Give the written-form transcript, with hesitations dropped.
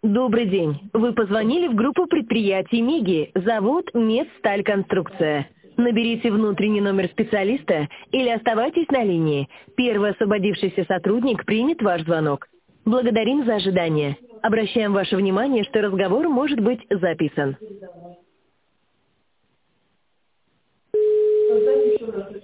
Добрый день. Вы позвонили в группу предприятий МИГИ, завод «Медстальконструкция». Наберите внутренний номер специалиста или оставайтесь на линии. Первый освободившийся сотрудник примет ваш звонок. Благодарим за ожидание. Обращаем ваше внимание, что разговор может быть записан.